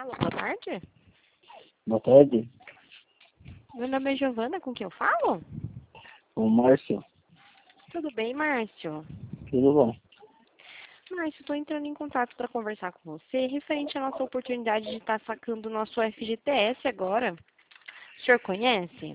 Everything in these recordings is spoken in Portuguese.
Alô, boa tarde. Boa tarde, Meu nome é Giovana, com quem eu falo? o Márcio. Tudo bem, Márcio? Tudo bom? Márcio, estou entrando em contato para conversar com você referente à nossa oportunidade de estar sacando o nosso FGTS agora. O senhor conhece?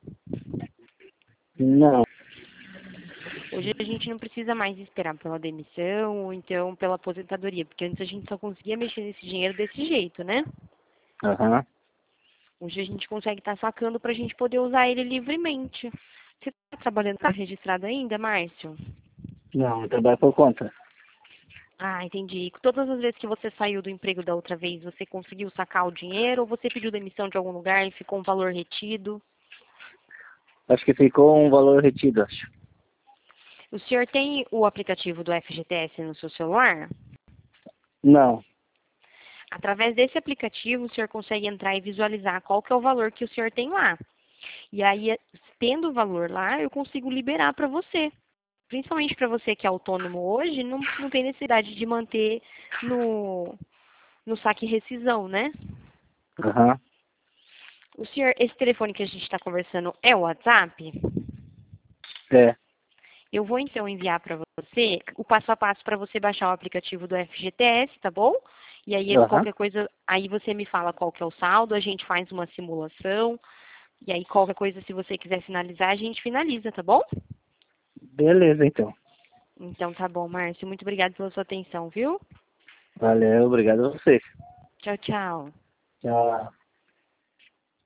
Não. Hoje a gente não precisa mais esperar pela demissão ou então pela aposentadoria, porque antes a gente só conseguia mexer nesse dinheiro desse jeito, né? Aham. Hoje a gente consegue estar sacando para a gente poder usar ele livremente. Você está trabalhando registrado ainda, Márcio? Não, eu trabalho por conta. Ah, entendi. Todas as vezes que você saiu do emprego da outra vez, você conseguiu sacar o dinheiro ou você pediu demissão de algum lugar e ficou um valor retido? Acho que ficou um valor retido, acho. O senhor tem o aplicativo do FGTS no seu celular? Não. Através desse aplicativo, o senhor consegue entrar e visualizar qual que é o valor que o senhor tem lá. E aí, tendo o valor lá, eu consigo liberar para você. Principalmente para você que é autônomo hoje, não tem necessidade de manter no saque rescisão, né? Aham. O senhor, esse telefone que a gente está conversando é o WhatsApp? É. Eu vou então enviar para você o passo a passo para você baixar o aplicativo do FGTS, tá bom? E aí Aham. qualquer coisa, aí você me fala qual que é o saldo, a gente faz uma simulação, e aí qualquer coisa, se você quiser finalizar, a gente finaliza, tá bom? Beleza, então. Então tá bom, Márcio. Muito obrigada pela sua atenção, viu? Valeu, obrigado a você. Tchau, tchau. Tchau.